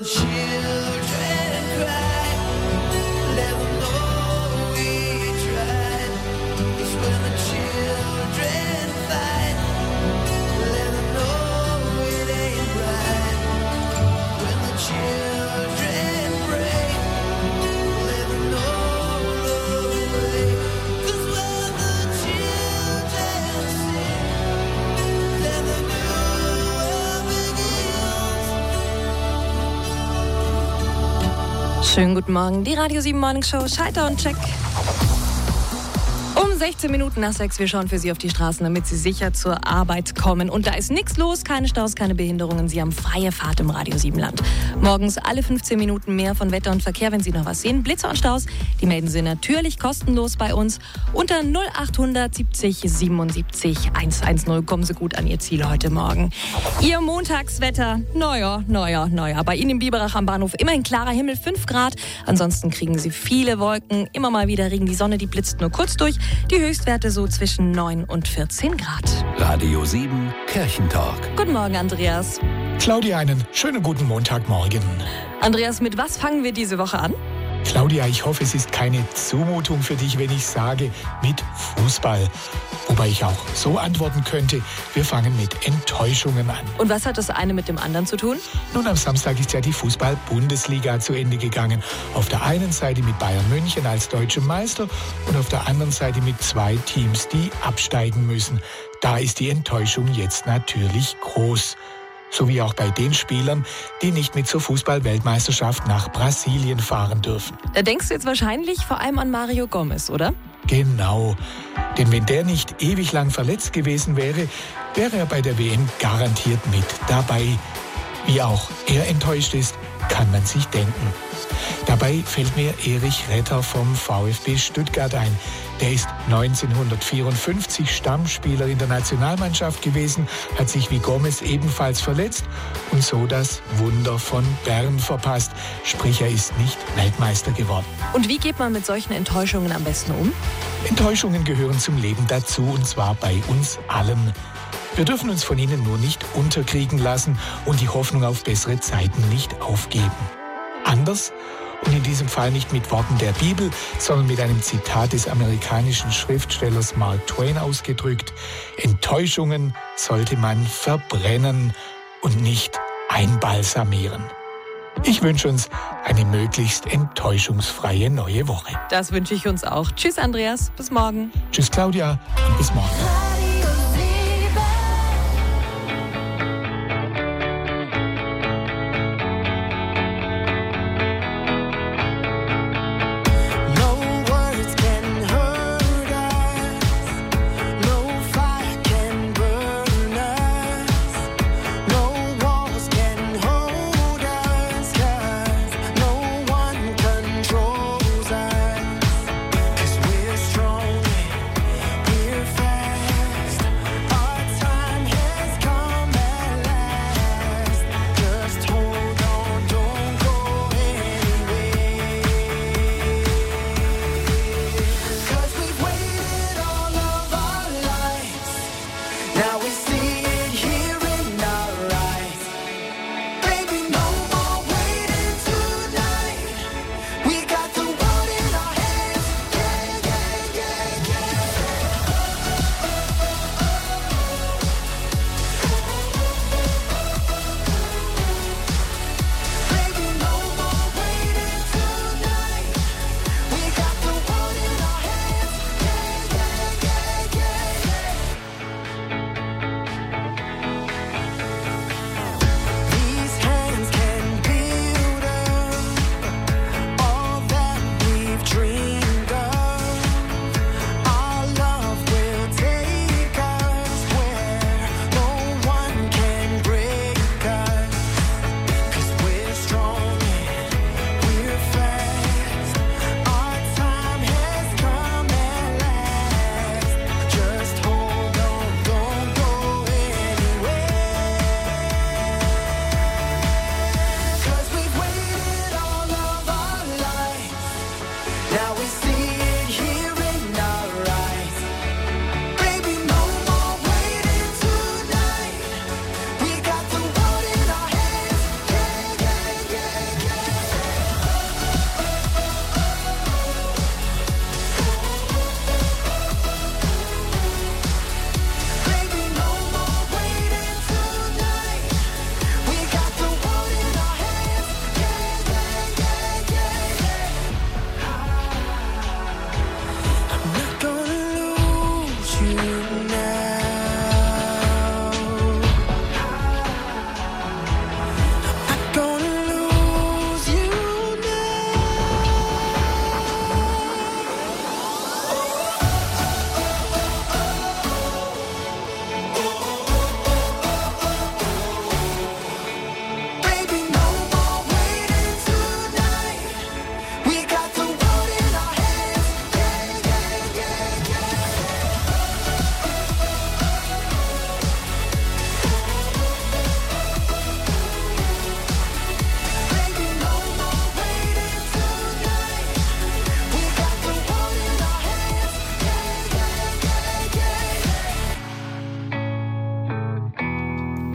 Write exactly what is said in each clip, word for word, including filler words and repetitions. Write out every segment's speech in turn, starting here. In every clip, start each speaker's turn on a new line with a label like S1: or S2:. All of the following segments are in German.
S1: Schönen guten Morgen, die Radio sieben Morning Show, Schalter und Check. Um sechzehn Minuten nach sechs, wir schauen für Sie auf die Straßen, damit Sie sicher zur Arbeit kommen. Und da ist nichts los, keine Staus, keine Behinderungen. Sie haben freie Fahrt im Radio sieben Land. Morgens alle fünfzehn Minuten mehr von Wetter und Verkehr, wenn Sie noch was sehen. Blitzer und Staus, die melden Sie natürlich kostenlos bei uns. Unter null achthundert siebzig siebenundsiebzig hundertzehn kommen Sie gut an Ihr Ziel heute Morgen. Ihr Montagswetter, naja, naja, naja. Bei Ihnen im Biberach am Bahnhof immerhin klarer Himmel, fünf Grad. Ansonsten kriegen Sie viele Wolken, immer mal wieder Regen. Die Sonne, die blitzt nur kurz durch. Die Höchstwerte so zwischen neun und vierzehn Grad.
S2: Radio sieben Kirchentalk.
S1: Guten Morgen, Andreas.
S3: Claudia, einen schönen guten Montagmorgen.
S1: Andreas, mit was fangen wir diese Woche an?
S3: Claudia, ich hoffe, es ist keine Zumutung für dich, wenn ich sage, mit Fußball. Wobei ich auch so antworten könnte, wir fangen mit Enttäuschungen an.
S1: Und was hat das eine mit dem anderen zu tun?
S3: Nun, am Samstag ist ja die Fußball-Bundesliga zu Ende gegangen. Auf der einen Seite mit Bayern München als deutschem Meister und auf der anderen Seite mit zwei Teams, die absteigen müssen. Da ist die Enttäuschung jetzt natürlich groß. So wie auch bei den Spielern, die nicht mit zur Fußball-Weltmeisterschaft nach Brasilien fahren dürfen.
S1: Da denkst du jetzt wahrscheinlich vor allem an Mario Gomez, oder?
S3: Genau. Denn wenn der nicht ewig lang verletzt gewesen wäre, wäre er bei der W M garantiert mit dabei. Wie auch er enttäuscht ist, kann man sich denken. Dabei fällt mir Erich Retter vom VfB Stuttgart ein. Der ist neunzehnhundertvierundfünfzig Stammspieler in der Nationalmannschaft gewesen, hat sich wie Gomez ebenfalls verletzt und so das Wunder von Bern verpasst. Sprich, er ist nicht Weltmeister geworden.
S1: Und wie geht man mit solchen Enttäuschungen am besten um?
S3: Enttäuschungen gehören zum Leben dazu, und zwar bei uns allen. Wir dürfen uns von ihnen nur nicht unterkriegen lassen und die Hoffnung auf bessere Zeiten nicht aufgeben. Anders, und in diesem Fall nicht mit Worten der Bibel, sondern mit einem Zitat des amerikanischen Schriftstellers Mark Twain ausgedrückt: Enttäuschungen sollte man verbrennen und nicht einbalsamieren. Ich wünsche uns eine möglichst enttäuschungsfreie neue Woche.
S1: Das wünsche ich uns auch. Tschüss, Andreas. Bis morgen.
S3: Tschüss, Claudia. Und bis morgen.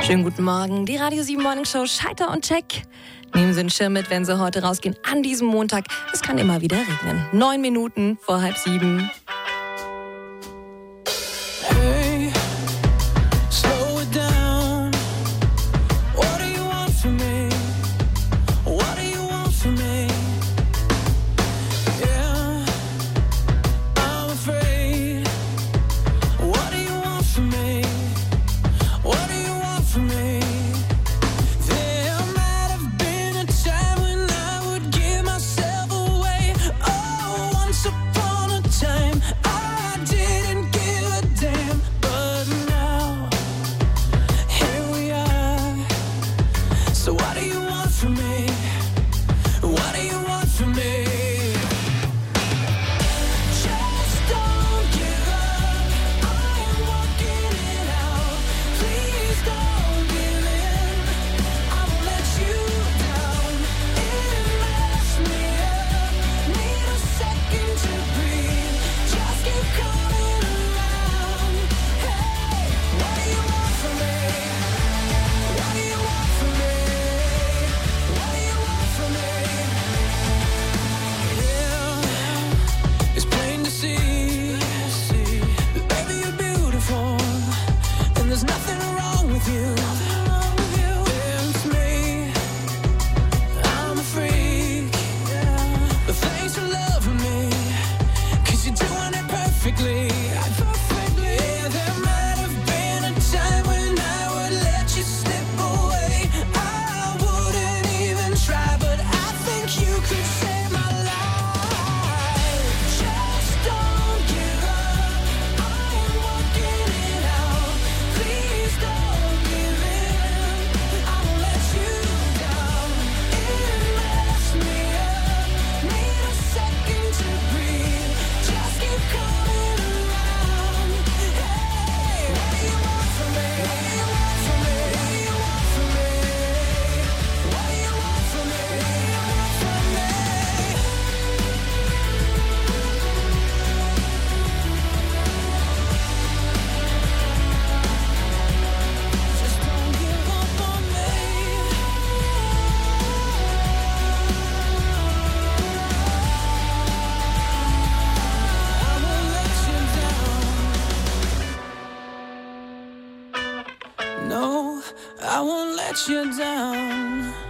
S1: Schönen guten Morgen, die Radio sieben Morning Show Scheiter und Check. Nehmen Sie einen Schirm mit, wenn Sie heute rausgehen an diesem Montag. Es kann immer wieder regnen. Neun Minuten vor halb sieben.
S4: Hey, slow it down. What do you want from me? What do you want from me? Yeah, I'm afraid. What do you want from me? What do you want from me? There might have been a time when I would give myself away. Oh, once upon a time I didn't give a damn. But now, here we are. So what do you want from me? What do you want from me? Just don't give up. I am working it out. Please don't give in. I won't let you down. It messed me up. Need a second to breathe. Just keep coming around. Hey, what do you want from me? What do you want from me? What do you want from me? Yeah, it's plain to see that baby you're beautiful, and there's nothing wrong with you. It's me, I'm a freak, but thanks for loving me, 'cause you're doing it perfectly. Yeah, there might have been a time when I would let you slip away. I wouldn't even try, but I think you could save my life. Just don't give up. I am working it out. Please don't give in. I won't let you down. It messed me up. Need a second to breathe. Just keep coming around. Hey, what do you want from me? What do you want from me? What do you want from me? What do you want from me? Just don't give up on me. I won't let you down. No, I won't let you down.